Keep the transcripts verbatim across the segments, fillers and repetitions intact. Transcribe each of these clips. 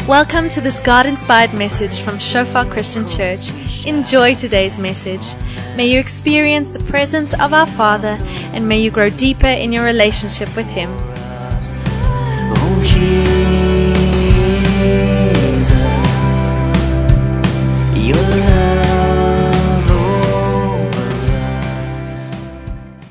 Welcome to this God-inspired message from Shofar Christian Church. Enjoy today's message. May you experience the presence of our Father, and may you grow deeper in your relationship with Him. Oh, Jesus, your love over us.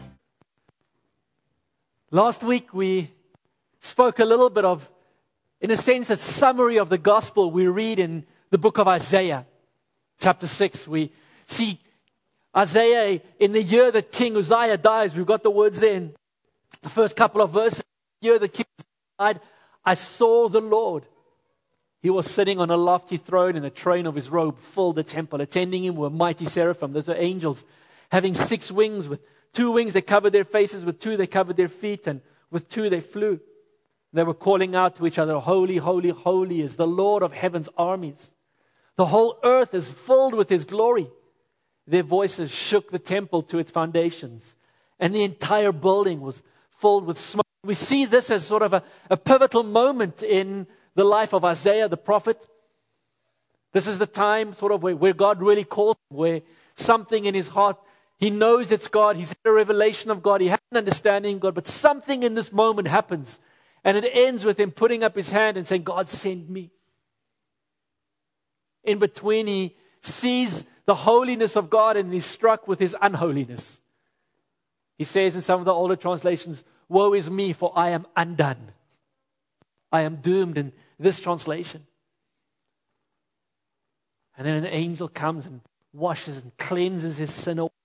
Last week we spoke a little bit of, in a sense, a summary of the gospel we read in the book of Isaiah, chapter six. We see Isaiah in the year that King Uzziah dies. We've got the words there in the first couple of verses. The year that King Uzziah died, I saw the Lord. He was sitting on a lofty throne, and the train of his robe filled the temple. Attending him were mighty seraphim. Those are angels having six wings. With two wings they covered their faces, with two they covered their feet, and with two they flew. They were calling out to each other, holy, holy, holy is the Lord of heaven's armies. The whole earth is filled with His glory. Their voices shook the temple to its foundations, and the entire building was filled with smoke. We see this as sort of a, a pivotal moment in the life of Isaiah the prophet. This is the time sort of where, where God really called him, where something in his heart, he knows it's God, he's had a revelation of God, he has an understanding of God, but something in this moment happens. And it ends with him putting up his hand and saying, God, send me. In between, he sees the holiness of God and he's struck with His unholiness. He says in some of the older translations, woe is me, for I am undone. I am doomed in this translation. And then an angel comes and washes and cleanses his sin away.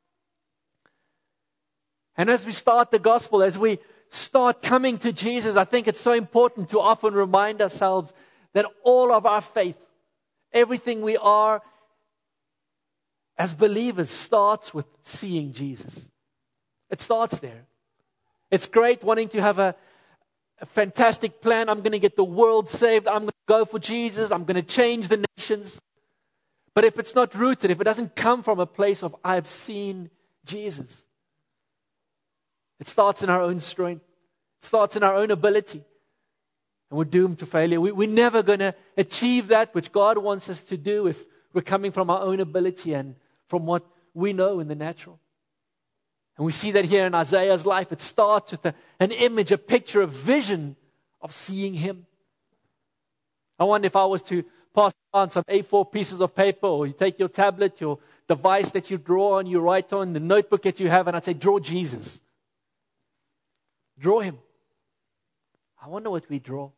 And as we start the gospel, as we start coming to Jesus, I think it's so important to often remind ourselves that all of our faith, everything we are as believers, starts with seeing Jesus. It starts there. It's great wanting to have a, a fantastic plan. I'm going to get the world saved. I'm going to go for Jesus. I'm going to change the nations. But if it's not rooted, if it doesn't come from a place of I've seen Jesus, it starts in our own strength. It starts in our own ability. And we're doomed to failure. We, we're never going to achieve that which God wants us to do if we're coming from our own ability and from what we know in the natural. And we see that here in Isaiah's life. It starts with a, an image, a picture, a vision of seeing Him. I wonder if I was to pass on some A four pieces of paper, or you take your tablet, your device that you draw on, you write on, the notebook that you have, and I'd say, draw Jesus. Draw Him. I wonder what we draw.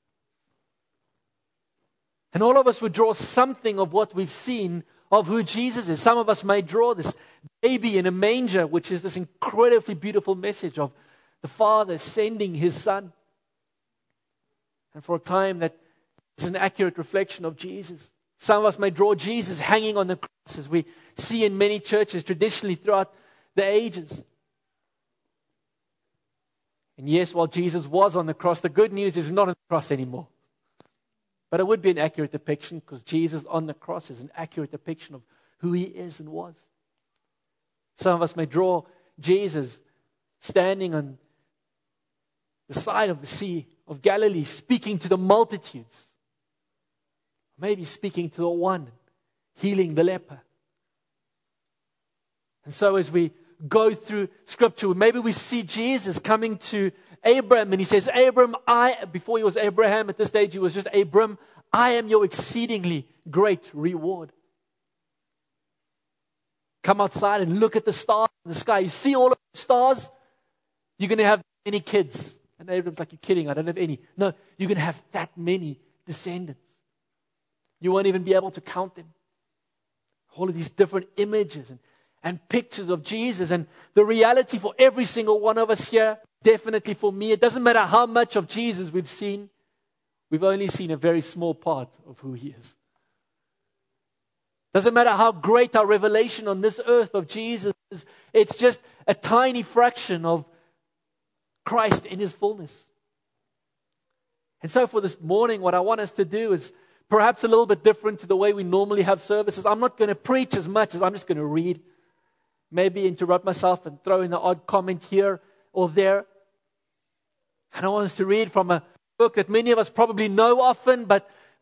And all of us would draw something of what we've seen of who Jesus is. Some of us may draw this baby in a manger, which is this incredibly beautiful message of the Father sending His Son. And for a time that is an accurate reflection of Jesus. Some of us may draw Jesus hanging on the cross, as we see in many churches traditionally throughout the ages. And yes, while Jesus was on the cross, the good news is not on the cross anymore. But it would be an accurate depiction, because Jesus on the cross is an accurate depiction of who He is and was. Some of us may draw Jesus standing on the side of the Sea of Galilee, speaking to the multitudes. Maybe speaking to the one, healing the leper. And so as we go through Scripture, maybe we see Jesus coming to Abram, and He says, Abram, I, before he was Abraham, at this stage he was just Abram, I am your exceedingly great reward. Come outside and look at the stars in the sky. You see all of the stars? You're going to have many kids. And Abram's like, you're kidding, I don't have any. No, you're going to have that many descendants. You won't even be able to count them. All of these different images and and pictures of Jesus. And the reality for every single one of us here, definitely for me, it doesn't matter how much of Jesus we've seen, we've only seen a very small part of who He is. Doesn't matter how great our revelation on this earth of Jesus is, it's just a tiny fraction of Christ in His fullness. And so for this morning, what I want us to do is perhaps a little bit different to the way we normally have services. I'm not going to preach as much as I'm just going to read. Maybe interrupt myself and throw in an odd comment here or there. And I want us to read from a book that many of us probably know often, but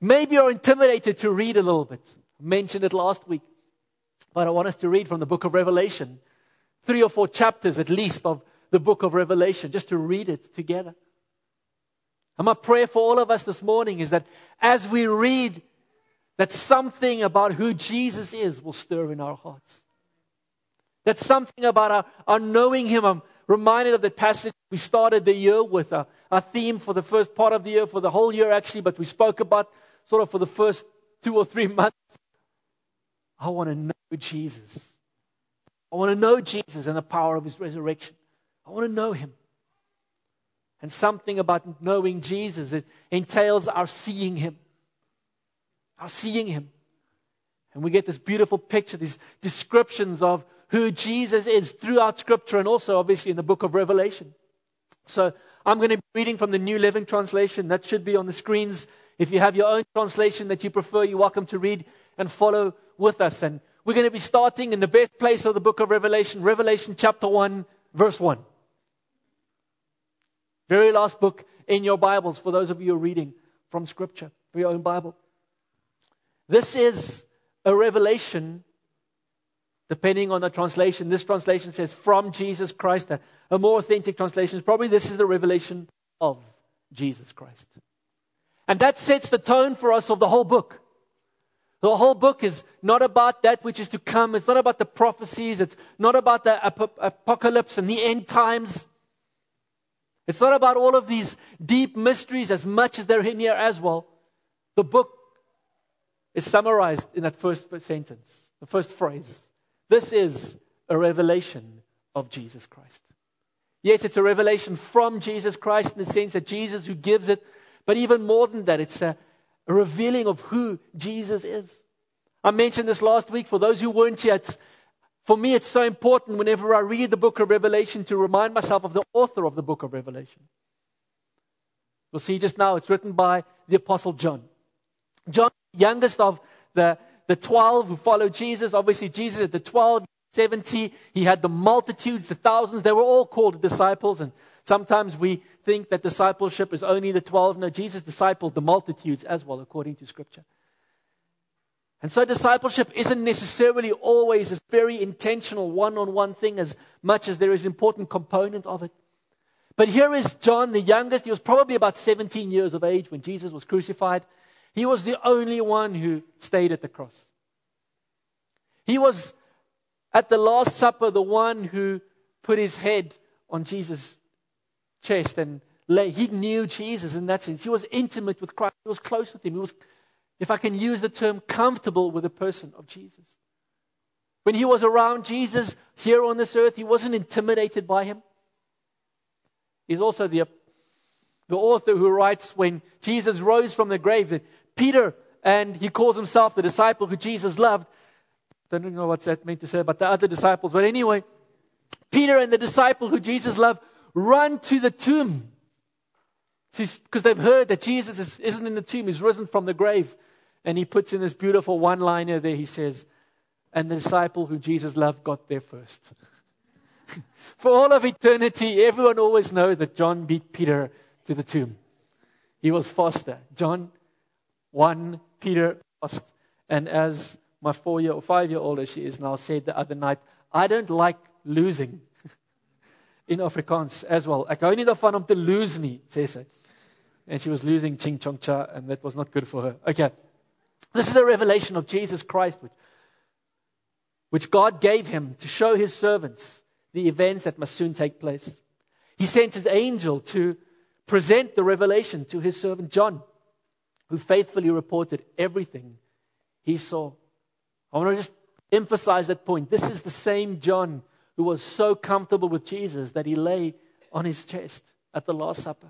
Maybe you're intimidated to read a little bit. I mentioned it last week. But I want us to read from the book of Revelation. Three or four chapters at least of the book of Revelation, just to read it together. And my prayer for all of us this morning is that as we read, that something about who Jesus is will stir in our hearts. That something about our, our knowing Him. I'm reminded of the passage we started the year with, our, our theme for the first part of the year, for the whole year actually, but we spoke about sort of for the first two or three months. I want to know Jesus. I want to know Jesus and the power of His resurrection. I want to know Him. And something about knowing Jesus, it entails our seeing Him. Our seeing Him. And we get this beautiful picture, these descriptions of who Jesus is throughout Scripture and also obviously in the book of Revelation. So I'm going to be reading from the New Living Translation. That should be on the screens. If you have your own translation that you prefer, you're welcome to read and follow with us. And we're going to be starting in the best place of the book of Revelation, Revelation chapter one, verse one. Very last book in your Bibles for those of you who are reading from Scripture, for your own Bible. This is a revelation, depending on the translation. This translation says from Jesus Christ. A, a more authentic translation is probably this is the revelation of Jesus Christ. And that sets the tone for us of the whole book. The whole book is not about that which is to come. It's not about the prophecies. It's not about the ap- apocalypse and the end times. It's not about all of these deep mysteries as much as they're in here as well. The book is summarized in that first sentence, the first phrase. This is a revelation of Jesus Christ. Yes, it's a revelation from Jesus Christ in the sense that Jesus who gives it, but even more than that, it's a A revealing of who Jesus is. I mentioned this last week. For those who weren't here, it's, for me it's so important whenever I read the book of Revelation to remind myself of the author of the book of Revelation. We'll see just now it's written by the Apostle John. John, youngest of the, the twelve who followed Jesus. Obviously Jesus at the twelve, seventy, he had the multitudes, the thousands. They were all called disciples. And sometimes we think that discipleship is only the twelve. No, Jesus discipled the multitudes as well, according to Scripture. And so discipleship isn't necessarily always a very intentional one-on-one thing as much as there is an important component of it. But here is John, the youngest. He was probably about seventeen years of age when Jesus was crucified. He was the only one who stayed at the cross. He was at the Last Supper the one who put his head on Jesus' chest and lay. He knew Jesus in that sense. He was intimate with Christ. He was close with Him. He was, if I can use the term, comfortable with the person of Jesus. When he was around Jesus here on this earth, he wasn't intimidated by Him. He's also the, the author who writes when Jesus rose from the grave, that Peter, and he calls himself the disciple who Jesus loved. Don't know what's that meant to say about the other disciples. But anyway, Peter and the disciple who Jesus loved run to the tomb because they've heard that Jesus is, isn't in the tomb. He's risen from the grave. And he puts in this beautiful one-liner there. He says, and the disciple who Jesus loved got there first. For all of eternity, everyone always knows that John beat Peter to the tomb. He was faster. John won, Peter lost. And as my four-year or five-year-old, as she is now, said the other night, I don't like losing. In Afrikaans as well. Ek hou nie daarvan om te lose nie, sê sy. And she was losing ching chong cha, and that was not good for her. Okay. This is a revelation of Jesus Christ, which, which God gave Him to show His servants the events that must soon take place. He sent His angel to present the revelation to His servant John, who faithfully reported everything he saw. I want to just emphasize that point. This is the same John who was so comfortable with Jesus that he lay on his chest at the Last Supper.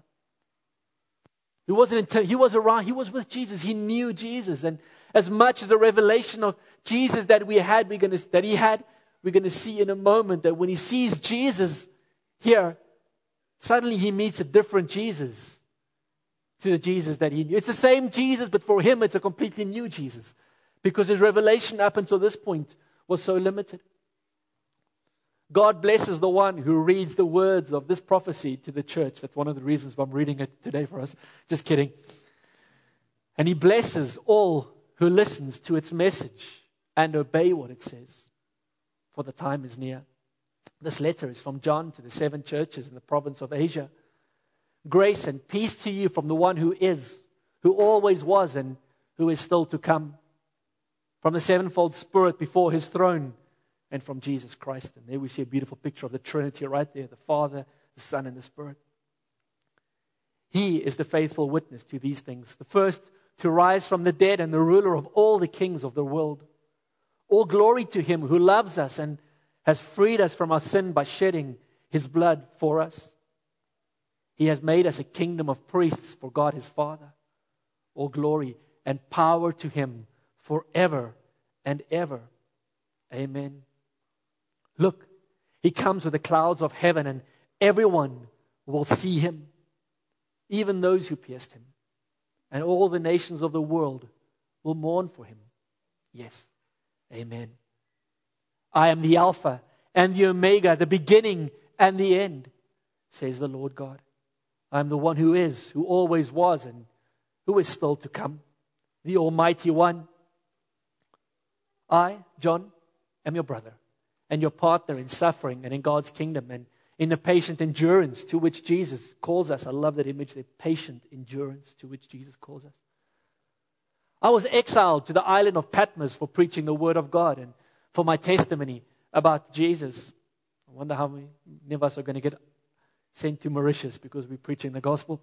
He wasn't in, he was around, he was with Jesus. He knew Jesus. And as much as the revelation of Jesus that we had, we're gonna, that he had, we're going to see in a moment that when he sees Jesus here, suddenly he meets a different Jesus to the Jesus that he knew. It's the same Jesus, but for him it's a completely new Jesus. Because his revelation up until this point was so limited. God blesses the one who reads the words of this prophecy to the church. That's one of the reasons why I'm reading it today for us. Just kidding. And he blesses all who listens to its message and obey what it says, for the time is near. This letter is from John to the seven churches in the province of Asia. Grace and peace to you from the one who is, who always was, and who is still to come, from the sevenfold Spirit before his throne, and from Jesus Christ. And there we see a beautiful picture of the Trinity right there, the Father, the Son, and the Spirit. He is the faithful witness to these things, the first to rise from the dead and the ruler of all the kings of the world. All glory to him who loves us and has freed us from our sin by shedding his blood for us. He has made us a kingdom of priests for God his Father. All glory and power to him forever and ever. Amen. Look, he comes with the clouds of heaven, and everyone will see him, even those who pierced him. And all the nations of the world will mourn for him. Yes. Amen. I am the Alpha and the Omega, the beginning and the end, says the Lord God. I am the one who is, who always was, and who is still to come, the Almighty One. I, John, am your brother and your partner in suffering and in God's kingdom and in the patient endurance to which Jesus calls us. I love that image, the patient endurance to which Jesus calls us. I was exiled to the island of Patmos for preaching the word of God and for my testimony about Jesus. I wonder how many of us are going to get sent to Mauritius because we're preaching the gospel.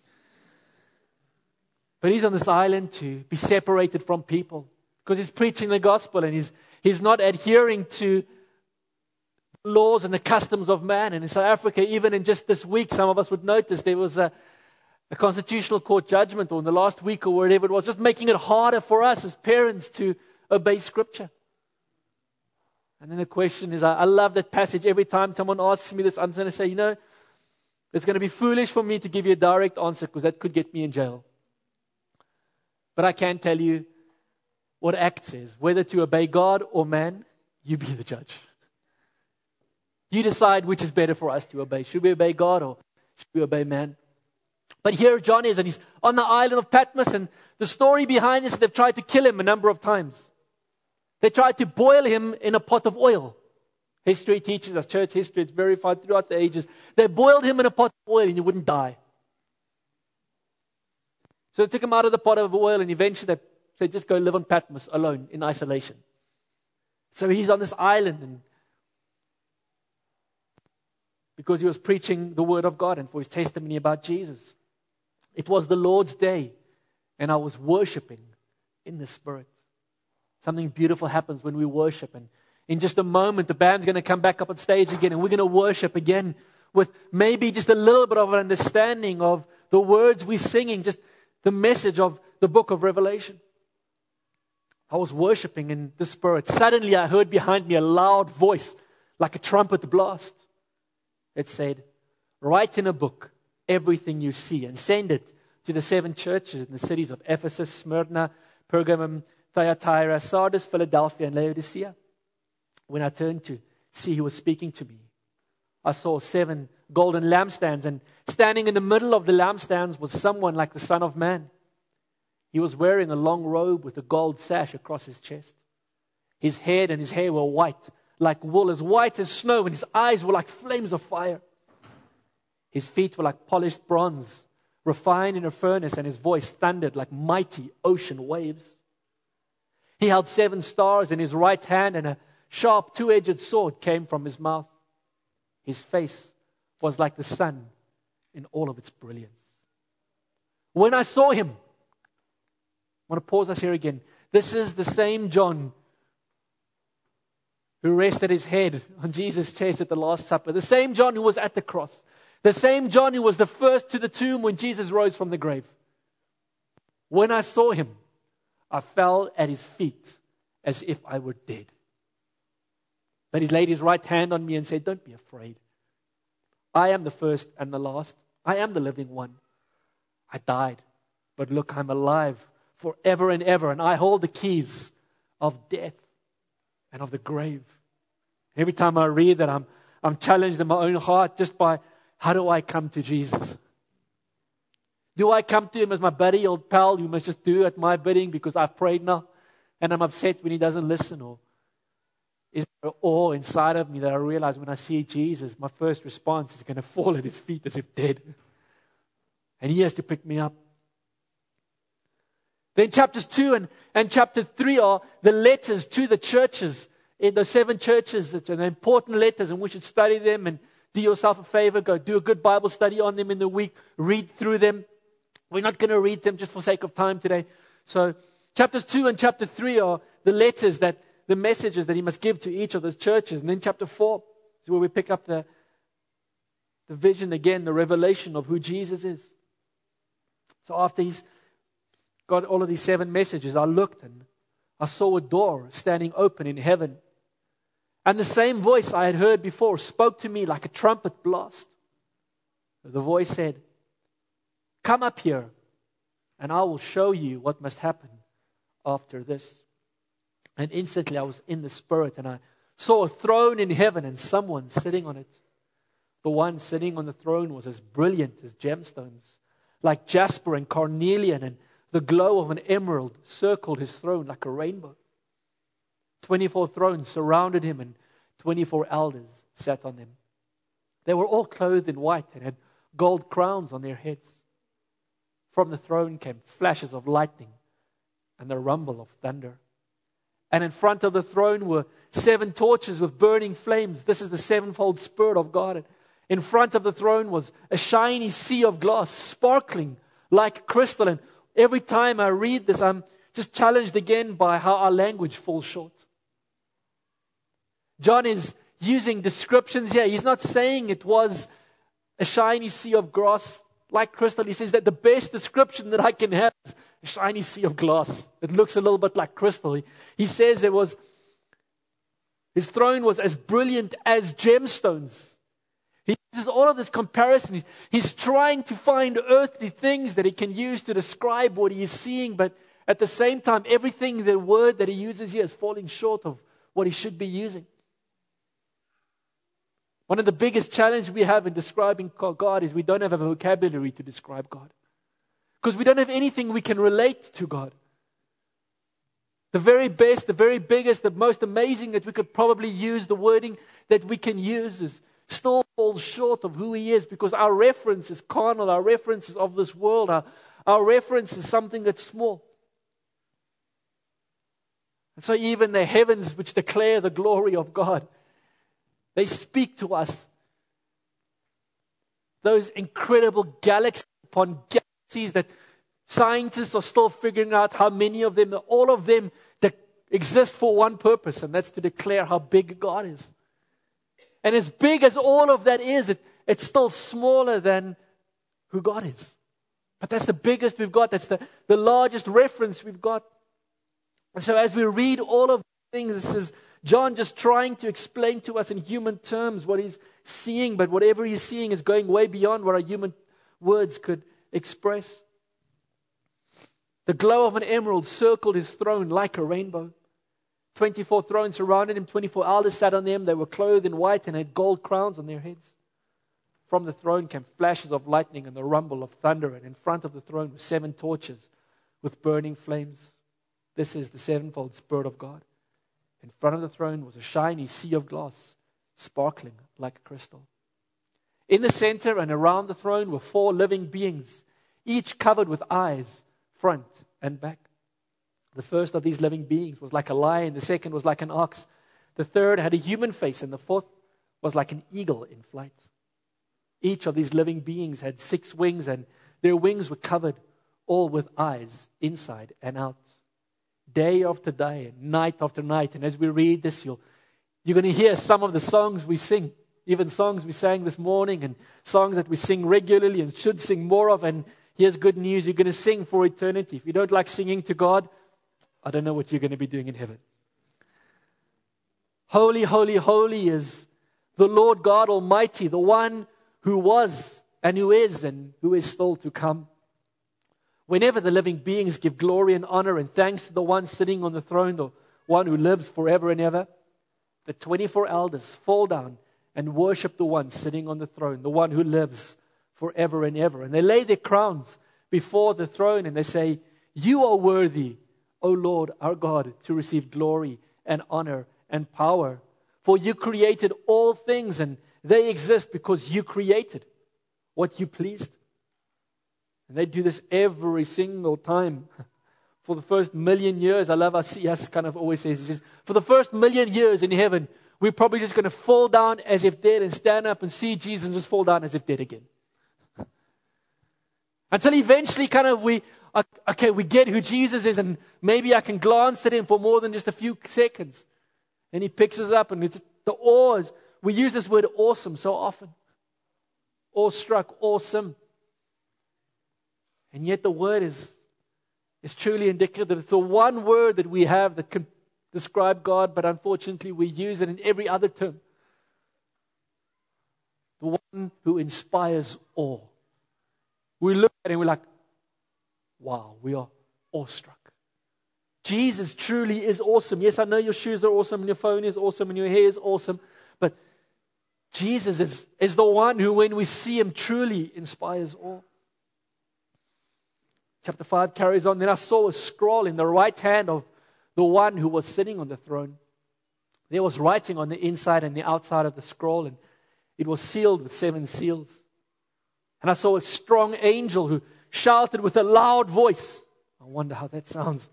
But he's on this island to be separated from people because he's preaching the gospel and he's, he's not adhering to laws and the customs of man. And in South Africa, even in just this week, some of us would notice there was a, a constitutional court judgment, or in the last week or whatever it was, just making it harder for us as parents to obey Scripture. And then the question is, I, I love that passage. Every time someone asks me this, I'm going to say, you know, it's going to be foolish for me to give you a direct answer because that could get me in jail. But I can tell you what Acts says. Whether to obey God or man, you be the judge. You decide which is better for us to obey. Should we obey God or should we obey man? But here John is, and he's on the island of Patmos, and the story behind this, they've tried to kill him a number of times. They tried to boil him in a pot of oil. History teaches us, church history, it's verified throughout the ages. They boiled him in a pot of oil and he wouldn't die. So they took him out of the pot of oil, and eventually they said, just go live on Patmos alone in isolation. So he's on this island, and because he was preaching the word of God and for his testimony about Jesus. It was the Lord's day, and I was worshiping in the Spirit. Something beautiful happens when we worship, and in just a moment, the band's going to come back up on stage again, and we're going to worship again with maybe just a little bit of an understanding of the words we're singing, just the message of the book of Revelation. I was worshiping in the Spirit. Suddenly, I heard behind me a loud voice, like a trumpet blast. It said, write in a book everything you see and send it to the seven churches in the cities of Ephesus, Smyrna, Pergamum, Thyatira, Sardis, Philadelphia, and Laodicea. When I turned to see who was speaking to me, I saw seven golden lampstands, and standing in the middle of the lampstands was someone like the Son of Man. He was wearing a long robe with a gold sash across his chest. His head and his hair were white, like wool, as white as snow, and his eyes were like flames of fire. His feet were like polished bronze, refined in a furnace, and his voice thundered like mighty ocean waves. He held seven stars in his right hand, and a sharp two-edged sword came from his mouth. His face was like the sun in all of its brilliance. When I saw him, I want to pause us here again. This is the same John who rested his head on Jesus' chest at the Last Supper. The same John who was at the cross. The same John who was the first to the tomb when Jesus rose from the grave. When I saw him, I fell at his feet as if I were dead. But he laid his right hand on me and said, don't be afraid. I am the first and the last. I am the living one. I died, but look, I'm alive forever and ever, and I hold the keys of death and of the grave. Every time I read that, I'm, I'm challenged in my own heart just by, how do I come to Jesus? Do I come to him as my buddy, old pal, you must just do at my bidding because I've prayed now and I'm upset when he doesn't listen? Or is there awe inside of me that I realize when I see Jesus, my first response is going to fall at his feet as if dead. And he has to pick me up. Then chapters two and, and chapter three are the letters to the churches. In the seven churches, it's an important letters and we should study them and do yourself a favor. Go do a good Bible study on them in the week. Read through them. We're not going to read them just for sake of time today. So chapters two and chapter three are the letters that, the messages that he must give to each of those churches. And then chapter four is where we pick up the, the vision again, the revelation of who Jesus is. So after he's got all of these seven messages, I looked and I saw a door standing open in heaven. And the same voice I had heard before spoke to me like a trumpet blast. The voice said, "Come up here, and I will show you what must happen after this." And instantly I was in the Spirit, and I saw a throne in heaven and someone sitting on it. The one sitting on the throne was as brilliant as gemstones, like jasper and carnelian, and the glow of an emerald circled his throne like a rainbow. Twenty-four thrones surrounded him, and twenty-four elders sat on them. They were all clothed in white and had gold crowns on their heads. From the throne came flashes of lightning and the rumble of thunder. And in front of the throne were seven torches with burning flames. This is the sevenfold Spirit of God. In front of the throne was a shiny sea of glass, sparkling like crystal. And every time I read this, I'm just challenged again by how our language falls short. John is using descriptions here. He's not saying it was a shiny sea of glass like crystal. He says that the best description that I can have is a shiny sea of glass. It looks a little bit like crystal. He, he says it was, his throne was as brilliant as gemstones. He uses all of this comparison. He's, he's trying to find earthly things that he can use to describe what he is seeing, but at the same time, everything, the word that he uses here is falling short of what he should be using. One of the biggest challenges we have in describing God is we don't have a vocabulary to describe God. Because we don't have anything we can relate to God. The very best, the very biggest, the most amazing that we could probably use, the wording that we can use is still falls short of who He is, because our reference is carnal, our reference is of this world, our, our reference is something that's small. And so even the heavens which declare the glory of God, they speak to us. Those incredible galaxies upon galaxies that scientists are still figuring out how many of them, all of them that exist for one purpose, and that's to declare how big God is. And as big as all of that is, it, it's still smaller than who God is. But that's the biggest we've got. That's the, the largest reference we've got. And so as we read all of these things, this is John just trying to explain to us in human terms what he's seeing, but whatever he's seeing is going way beyond what our human words could express. The glow of an emerald circled his throne like a rainbow. Twenty-four thrones surrounded him, twenty-four elders sat on them. They were clothed in white and had gold crowns on their heads. From the throne came flashes of lightning and the rumble of thunder, and in front of the throne were seven torches with burning flames. This is the sevenfold Spirit of God. In front of the throne was a shiny sea of glass, sparkling like crystal. In the center and around the throne were four living beings, each covered with eyes, front and back. The first of these living beings was like a lion, the second was like an ox, the third had a human face, and the fourth was like an eagle in flight. Each of these living beings had six wings, and their wings were covered all with eyes, inside and out. Day after day, and night after night. And as we read this, you'll, you're going to hear some of the songs we sing, even songs we sang this morning, and songs that we sing regularly and should sing more of. And here's good news, you're going to sing for eternity. If you don't like singing to God, I don't know what you're going to be doing in heaven. Holy, holy, holy is the Lord God Almighty, the one who was and who is and who is still to come. Whenever the living beings give glory and honor and thanks to the one sitting on the throne, the one who lives forever and ever, the twenty-four elders fall down and worship the one sitting on the throne, the one who lives forever and ever. And they lay their crowns before the throne, and they say, "You are worthy, O Lord our God, to receive glory and honor and power. For you created all things, and they exist because you created what you pleased." And they do this every single time. For the first million years, I love how C S kind of always says, he says, for the first million years in heaven, we're probably just going to fall down as if dead and stand up and see Jesus and just fall down as if dead again. Until eventually kind of we, okay, we get who Jesus is, and maybe I can glance at him for more than just a few seconds. And he picks us up, and it's the awe is, we use this word awesome so often. Awestruck, awesome. And yet the word is, is truly indicative that it's the one word that we have that can describe God, but unfortunately we use it in every other term. The one who inspires awe. We look at it and we're like, wow, we are awestruck. Jesus truly is awesome. Yes, I know your shoes are awesome, and your phone is awesome, and your hair is awesome, but Jesus is, is the one who, when we see him, truly inspires awe. Chapter five carries on. Then I saw a scroll in the right hand of the one who was sitting on the throne. There was writing on the inside and the outside of the scroll, and it was sealed with seven seals. And I saw a strong angel who shouted with a loud voice. I wonder how that sounds.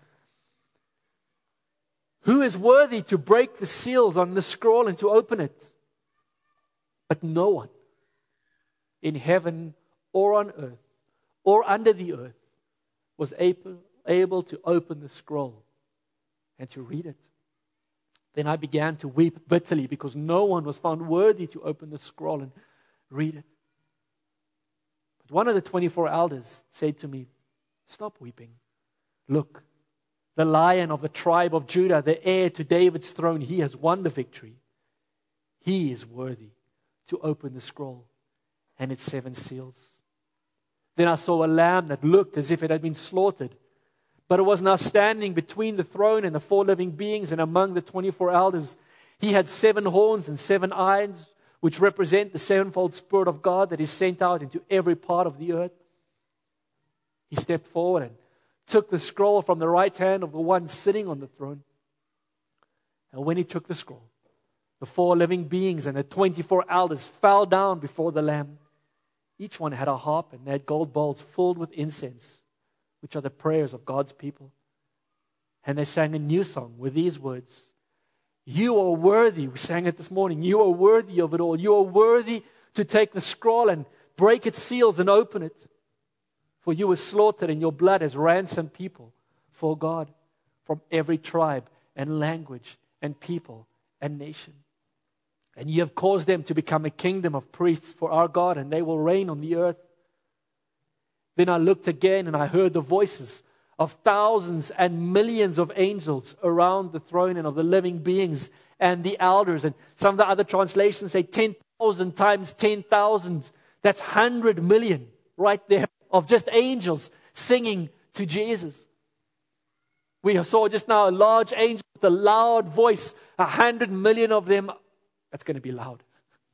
Who is worthy to break the seals on the scroll and to open it? But no one in heaven or on earth or under the earth was able, able to open the scroll and to read it. Then I began to weep bitterly because no one was found worthy to open the scroll and read it. But one of the twenty-four elders said to me, "Stop weeping. Look, the Lion of the tribe of Judah, the heir to David's throne, he has won the victory. He is worthy to open the scroll and its seven seals." Then I saw a lamb that looked as if it had been slaughtered, but it was now standing between the throne and the four living beings, and among the twenty-four elders. He had seven horns and seven eyes, which represent the sevenfold Spirit of God that is sent out into every part of the earth. He stepped forward and took the scroll from the right hand of the one sitting on the throne. And when he took the scroll, the four living beings and the twenty-four elders fell down before the Lamb. Each one had a harp, and they had gold bowls filled with incense, which are the prayers of God's people. And they sang a new song with these words: "You are worthy," we sang it this morning, "you are worthy of it all. You are worthy to take the scroll and break its seals and open it. For you were slaughtered, and your blood has ransomed people for God from every tribe and language and people and nation. And you have caused them to become a kingdom of priests for our God, and they will reign on the earth." Then I looked again, and I heard the voices of thousands and millions of angels around the throne, and of the living beings and the elders. And some of the other translations say ten thousand times ten thousand. That's one hundred million right there of just angels singing to Jesus. We saw just now a large angel with a loud voice, a hundred million of them. That's going to be loud.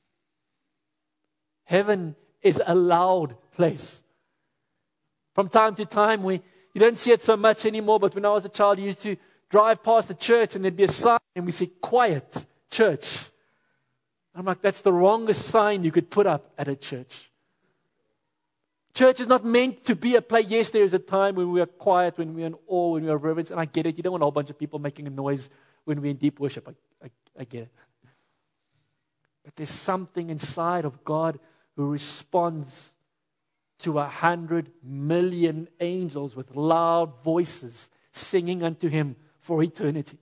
Heaven is a loud place. From time to time, we you don't see it so much anymore, but when I was a child, you used to drive past the church and there'd be a sign and we see "Quiet Church." I'm like, that's the wrongest sign you could put up at a church. Church is not meant to be a place. Yes, there is a time when we are quiet, when we are in awe, when we are reverence, and I get it. You don't want a whole bunch of people making a noise when we're in deep worship. I, I, I get it. But there's something inside of God who responds to a hundred million angels with loud voices singing unto Him for eternity.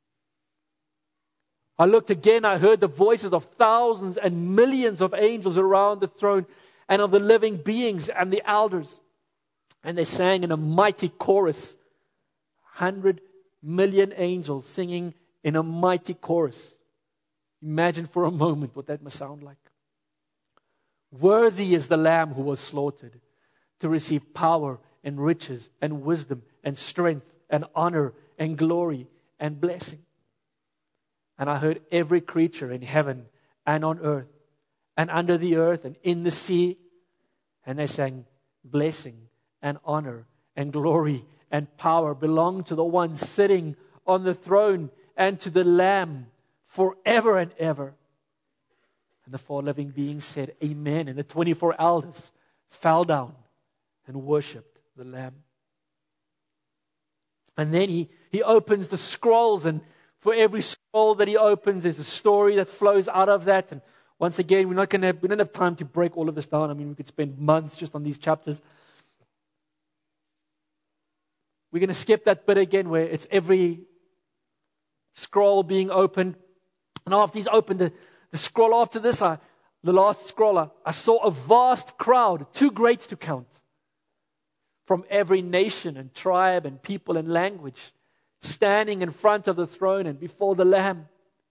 I looked again, I heard the voices of thousands and millions of angels around the throne, and of the living beings and the elders. And they sang in a mighty chorus. Hundred million angels singing in a mighty chorus. Imagine for a moment what that must sound like. "Worthy is the Lamb who was slaughtered to receive power and riches and wisdom and strength and honor and glory and blessing." And I heard every creature in heaven and on earth and under the earth and in the sea. And they sang, "Blessing and honor and glory and power belong to the one sitting on the throne and to the Lamb forever and ever. And the four living beings said, Amen. And the twenty-four elders fell down and worshipped the Lamb. And then he, he opens the scrolls, and for every scroll that he opens, there's a story that flows out of that. And once again, we're not going to we don't have time to break all of this down. I mean, we could spend months just on these chapters. We're going to skip that bit again where it's every scroll being opened. And after he's opened the, the scroll after this, I, the last scroll, I, I saw a vast crowd, too great to count, from every nation and tribe and people and language, standing in front of the throne and before the Lamb.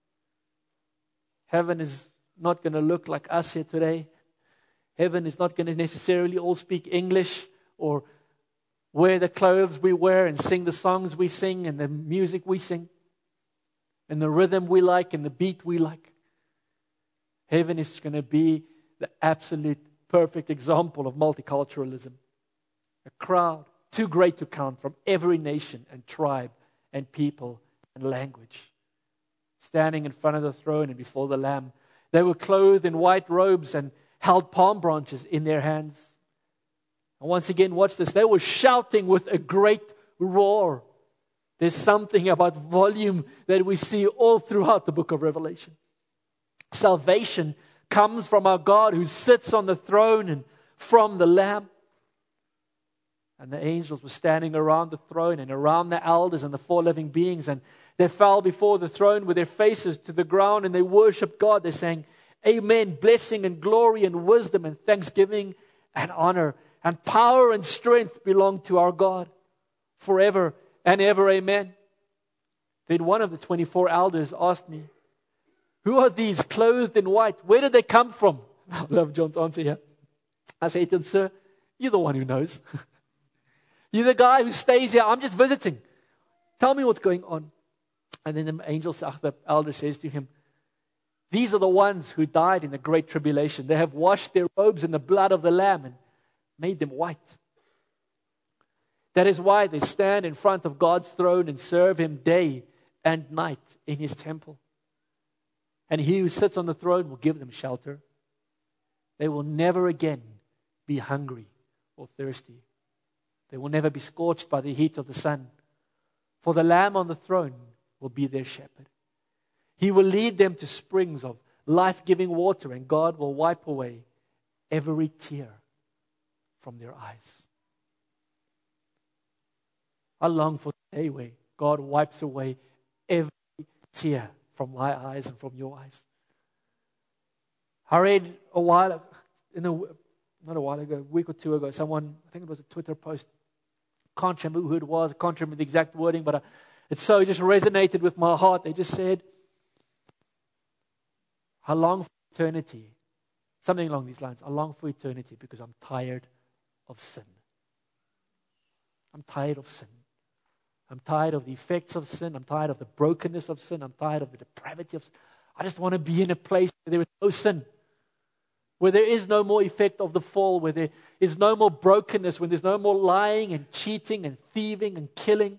Heaven is not going to look like us here today. Heaven is not going to necessarily all speak English or wear the clothes we wear and sing the songs we sing and the music we sing and the rhythm we like and the beat we like. Heaven is going to be the absolute perfect example of multiculturalism. A crowd too great to count from every nation and tribe and people and language, standing in front of the throne and before the Lamb. They were clothed in white robes and held palm branches in their hands. And once again, watch this. They were shouting with a great roar. There's something about volume that we see all throughout the book of Revelation. Salvation comes from our God who sits on the throne and from the Lamb. And the angels were standing around the throne and around the elders and the four living beings. And they fell before the throne with their faces to the ground and they worshiped God. They sang, Amen, blessing and glory and wisdom and thanksgiving and honor and power and strength belong to our God forever and ever. Amen. Then one of the twenty-four elders asked me, who are these clothed in white? Where did they come from? I love John's answer here. I said to him, sir, you're the one who knows. You're the guy who stays here. I'm just visiting. Tell me what's going on. And then the angel, the elder says to him, these are the ones who died in the great tribulation. They have washed their robes in the blood of the Lamb and made them white. That is why they stand in front of God's throne and serve Him day and night in His temple. And He who sits on the throne will give them shelter. They will never again be hungry or thirsty. They will never be scorched by the heat of the sun. For the Lamb on the throne will be their shepherd. He will lead them to springs of life-giving water, and God will wipe away every tear from their eyes. I long for the day where God wipes away every tear from my eyes and from your eyes. I read a while, in a, not a while ago, a week or two ago, someone, I think it was a Twitter post, can't remember who it was, I can't remember the exact wording, but I, it so just resonated with my heart. They just said, I long for eternity. Something along these lines. I long for eternity because I'm tired of sin. I'm tired of sin. I'm tired of the effects of sin. I'm tired of the brokenness of sin. I'm tired of the depravity of sin. I just want to be in a place where there is no sin. Where there is no more effect of the fall. Where there is no more brokenness. When there's no more lying and cheating and thieving and killing.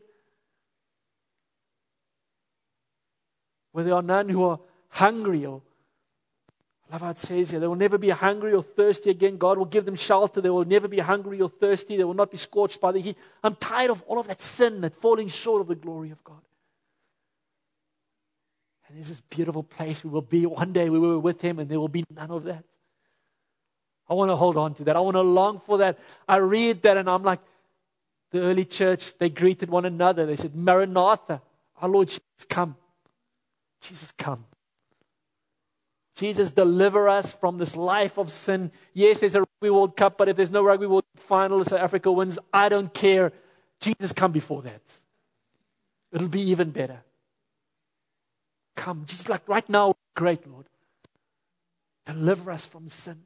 Where there are none who are hungry or I love how it says here, they will never be hungry or thirsty again. God will give them shelter. They will never be hungry or thirsty. They will not be scorched by the heat. I'm tired of all of that sin, that falling short of the glory of God. And there's this beautiful place we will be one day. We will be with Him and there will be none of that. I want to hold on to that. I want to long for that. I read that and I'm like, the early church, they greeted one another. They said, Maranatha, our Lord Jesus, come. Jesus, come. Jesus, deliver us from this life of sin. Yes, there's a Rugby World Cup, but if there's no Rugby World Cup final, South Africa wins, I don't care. Jesus, come before that. It'll be even better. Come, Jesus, like right now, great, Lord. Deliver us from sin.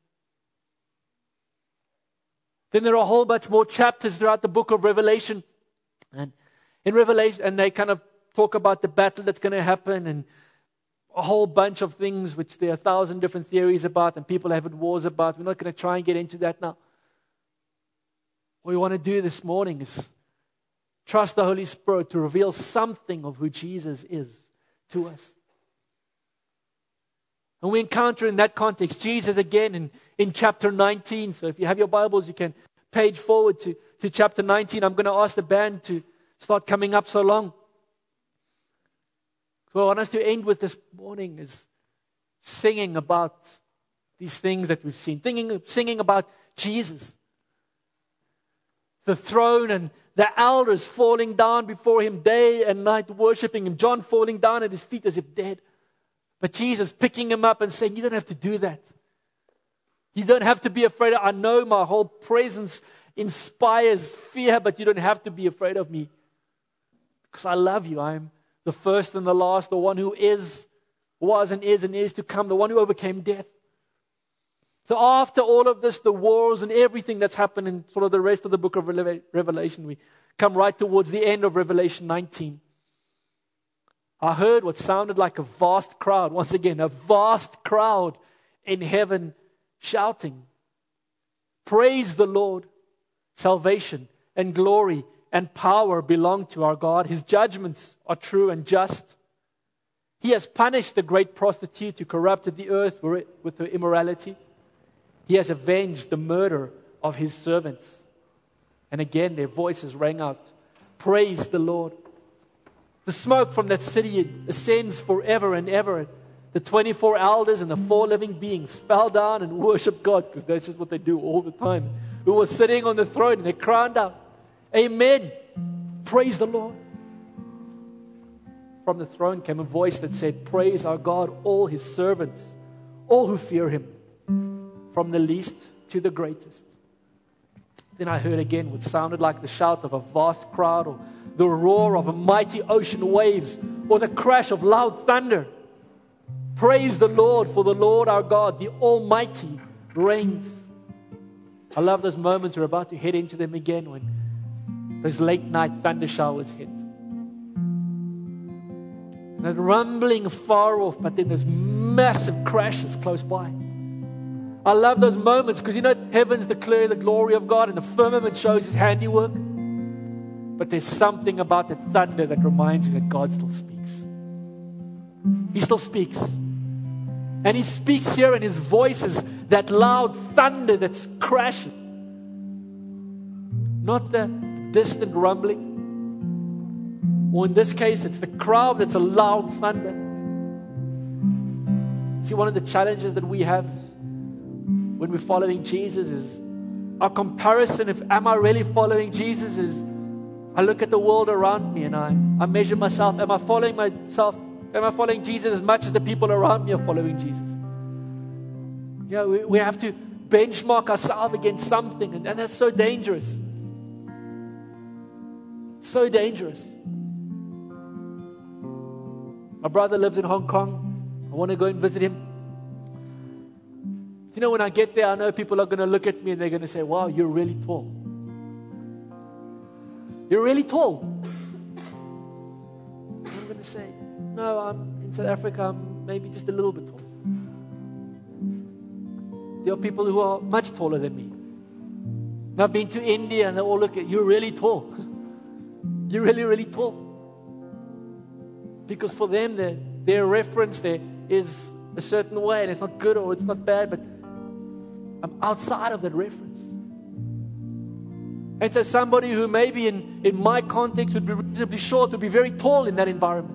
Then there are a whole bunch more chapters throughout the book of Revelation. And in Revelation, and they kind of talk about the battle that's going to happen and a whole bunch of things which there are a thousand different theories about and people have wars about. We're not going to try and get into that now. What we want to do this morning is trust the Holy Spirit to reveal something of who Jesus is to us. And we encounter in that context Jesus again in, in chapter nineteen. So if you have your Bibles, you can page forward to, to chapter nineteen. I'm going to ask the band to start coming up so long. So I want us to end with this morning is singing about these things that we've seen. Thinking, singing about Jesus. The throne and the elders falling down before Him day and night, worshiping Him. John falling down at His feet as if dead. But Jesus picking him up and saying, you don't have to do that. You don't have to be afraid. I know my whole presence inspires fear, but you don't have to be afraid of me. Because I love you. I'm the first and the last, the one who is, was and is and is to come, the one who overcame death. So after all of this, the wars and everything that's happened in sort of the rest of the book of Revelation, we come right towards the end of Revelation nineteen. I heard what sounded like a vast crowd, once again, a vast crowd in heaven shouting, praise the Lord, salvation and glory and power belong to our God. His judgments are true and just. He has punished the great prostitute who corrupted the earth with her immorality. He has avenged the murder of His servants. And again their voices rang out, praise the Lord. The smoke from that city ascends forever and ever. The twenty-four elders and the four living beings fell down and worshiped God, because that's just what they do all the time. Who was sitting on the throne, and they cried out, amen, praise the Lord. From the throne came a voice that said, praise our God, all His servants, all who fear Him, from the least to the greatest. Then I heard again what sounded like the shout of a vast crowd, or the roar of a mighty ocean waves, or the crash of loud thunder. Praise the Lord, for the Lord our God, the Almighty, reigns. I love those moments. We're about to head into them again when those late night thunder showers hit. And that rumbling far off, but then those massive crashes close by. I love those moments because, you know, heavens declare the glory of God and the firmament shows His handiwork. But there's something about the thunder that reminds you that God still speaks. He still speaks. And He speaks here, and His voice is that loud thunder that's crashing. Not the distant rumbling. Or in this case, it's the crowd that's a loud thunder. See, one of the challenges that we have when we're following Jesus is our comparison, if am I really following Jesus, is I look at the world around me and I, I measure myself. Am I following myself? Am I following Jesus as much as the people around me are following Jesus? Yeah, we, we have to benchmark ourselves against something, and, and that's so dangerous. So dangerous. My brother lives in Hong Kong. I want to go and visit him. You know, when I get there, I know people are going to look at me and they're going to say, wow, you're really tall. You're really tall. I'm going to say, no, I'm in South Africa, I'm maybe just a little bit tall. There are people who are much taller than me. And I've been to India and they all look at, you're really tall. You're really, really tall. Because for them, their, their reference there is a certain way, and it's not good or it's not bad, but I'm outside of that reference. And so somebody who maybe in, in my context would be reasonably short would be very tall in that environment.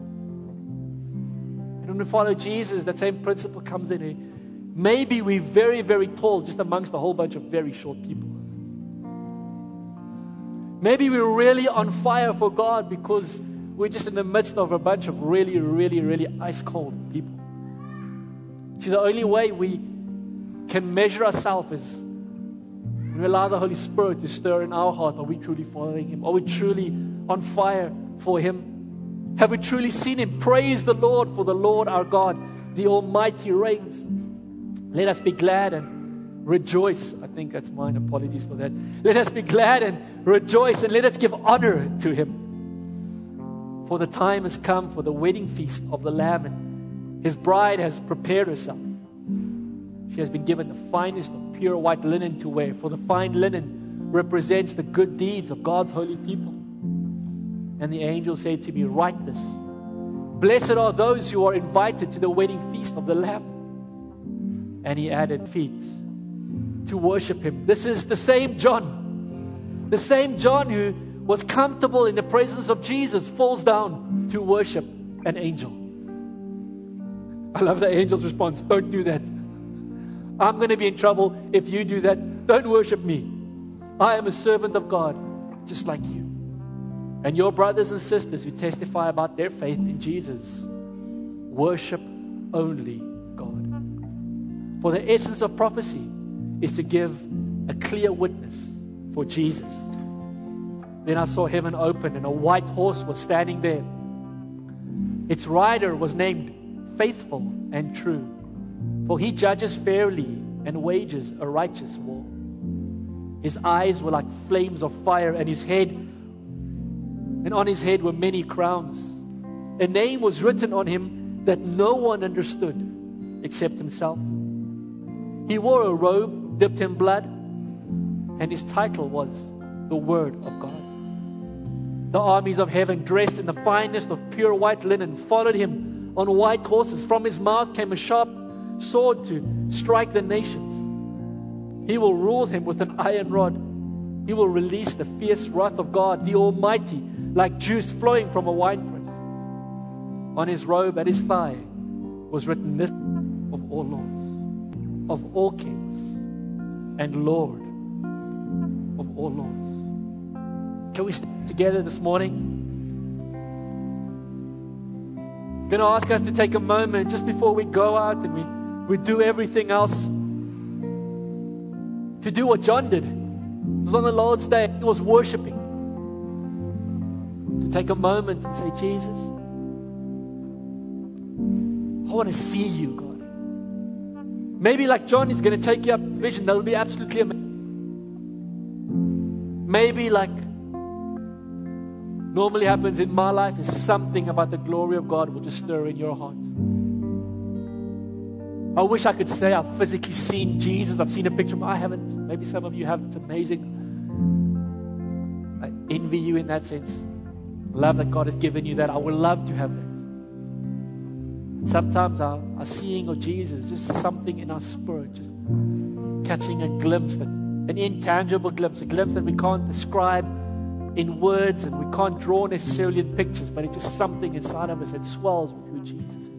And when we follow Jesus, that same principle comes in. Maybe we're very, very tall just amongst a whole bunch of very short people. Maybe we're really on fire for God because we're just in the midst of a bunch of really, really, really ice cold people. See, the only way we can measure ourselves is when we allow the Holy Spirit to stir in our heart. Are we truly following Him? Are we truly on fire for Him? Have we truly seen Him? Praise the Lord, for the Lord our God, the Almighty, reigns. Let us be glad and rejoice. I think that's mine. Apologies for that. Let us be glad and rejoice, and let us give honor to Him. For the time has come for the wedding feast of the Lamb, and His bride has prepared herself. She has been given the finest of pure white linen to wear, for the fine linen represents the good deeds of God's holy people. And the angel said to me, write this. Blessed are those who are invited to the wedding feast of the Lamb. And he added feet to worship him. This is the same John. The same John who was comfortable in the presence of Jesus falls down to worship an angel. I love the angel's response. Don't do that. I'm going to be in trouble if you do that. Don't worship me. I am a servant of God, just like you. And your brothers and sisters who testify about their faith in Jesus, worship only God. For the essence of prophecy is to give a clear witness for Jesus. Then I saw heaven open, and a white horse was standing there. Its rider was named Faithful and True, for he judges fairly and wages a righteous war. His eyes were like flames of fire, and his head, and on his head were many crowns. A name was written on him that no one understood except himself. He wore a robe dipped in blood, and his title was the Word of God. The armies of heaven, dressed in the finest of pure white linen, followed him on white horses. From his mouth came a sharp sword to strike the nations. He will rule him with an iron rod. He will release the fierce wrath of God, the Almighty, like juice flowing from a winepress. On his robe at his thigh was written this: of all lords, of all kings, and Lord of all lords. Can we stand together this morning? I'm going to ask us to take a moment just before we go out and we, we do everything else, to do what John did. It was on the Lord's Day. He was worshiping. To take a moment and say, Jesus, I want to see you, God. Maybe like John, he's going to take you up vision. That will be absolutely amazing. Maybe like normally happens in my life, is something about the glory of God will just stir in your heart. I wish I could say I've physically seen Jesus. I've seen a picture of him. I haven't. Maybe some of you have. It's amazing. I envy you in that sense. Love that God has given you that. I would love to have that. Sometimes our, our seeing of Jesus, just something in our spirit, just catching a glimpse, that, an intangible glimpse, a glimpse that we can't describe in words and we can't draw necessarily in pictures, but it's just something inside of us that swells with who Jesus is.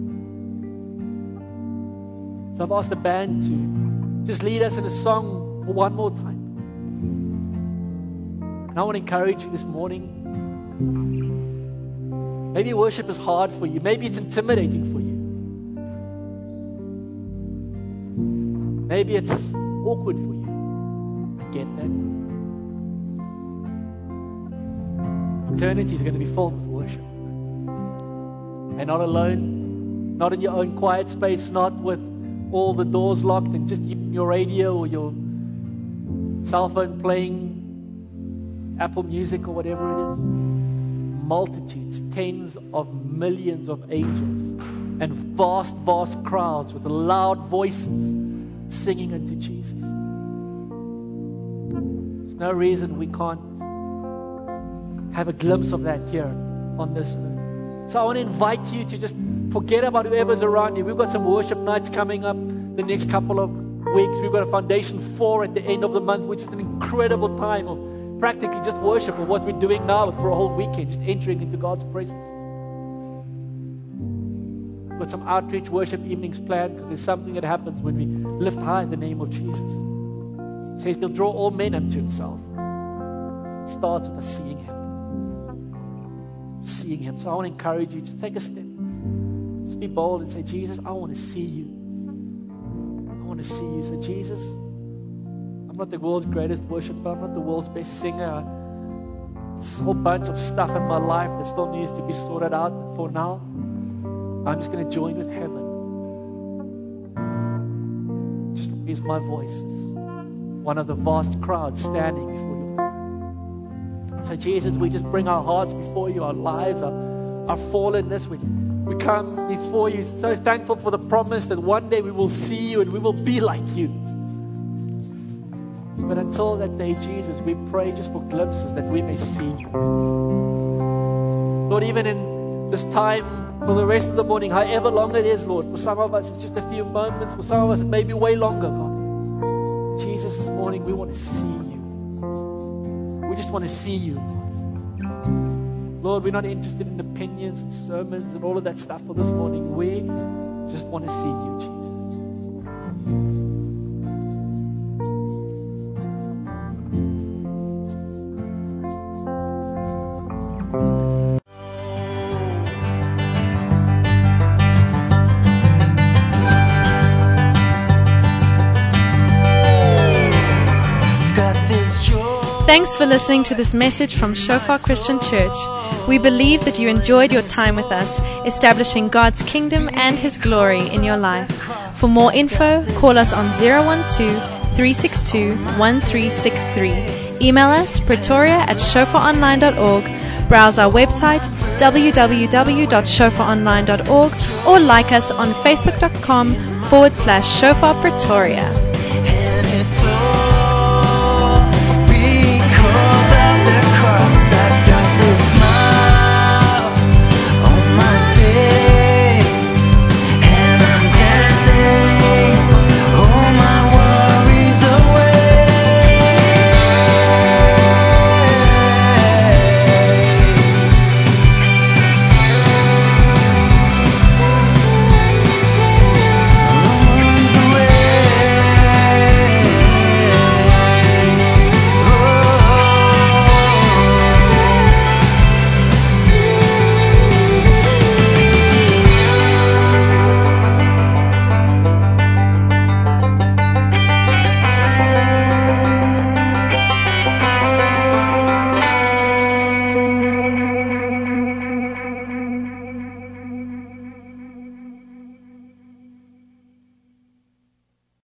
So I've asked the band to just lead us in a song for one more time. And I want to encourage you this morning. Maybe worship is hard for you. Maybe it's intimidating for you. Maybe it's awkward for you. I get that. Eternity is going to be filled with worship. And not alone, not in your own quiet space, not with all the doors locked and just your radio or your cell phone playing Apple Music or whatever it is. Multitudes, tens of millions of angels and vast, vast crowds with loud voices singing unto Jesus. There's no reason we can't have a glimpse of that here on this earth. So I want to invite you to just forget about whoever's around you. We've got some worship nights coming up the next couple of weeks. We've got a Foundation four at the end of the month, which is an incredible time of practically just worship, of what we're doing now for a whole weekend, just entering into God's presence. We've got some outreach worship evenings planned, because there's something that happens when we lift high the name of Jesus. It says he'll draw all men unto himself. It starts with us seeing him. Just seeing him. So I want to encourage you, just take a step. Just be bold and say, Jesus, I want to see you. I want to see you. So Jesus, I'm not the world's greatest worshiper. I'm not the world's best singer. There's a whole bunch of stuff in my life that still needs to be sorted out. But for now, I'm just going to join with heaven. Just raise my voice as one of the vast crowds standing before your throne. So Jesus, we just bring our hearts before you, our lives, our, our fallenness. We, we come before you so thankful for the promise that one day we will see you and we will be like you. But until that day, Jesus, we pray just for glimpses that we may see you. Lord, even in this time for the rest of the morning, however long it is, Lord, for some of us it's just a few moments, for some of us it may be way longer, God. Jesus, this morning we want to see you. We just want to see you, Lord. Lord, we're not interested in opinions and sermons and all of that stuff for this morning. We just want to see you, Jesus. Thanks for listening to this message from Shofar Christian Church. We believe that you enjoyed your time with us, establishing God's kingdom and His glory in your life. For more info, call us on zero one two, three six two, one three six three. Email us pretoria at shofar online dot org. Browse our website w w w dot shofar online dot org or like us on facebook dot com forward slash shofar pretoria.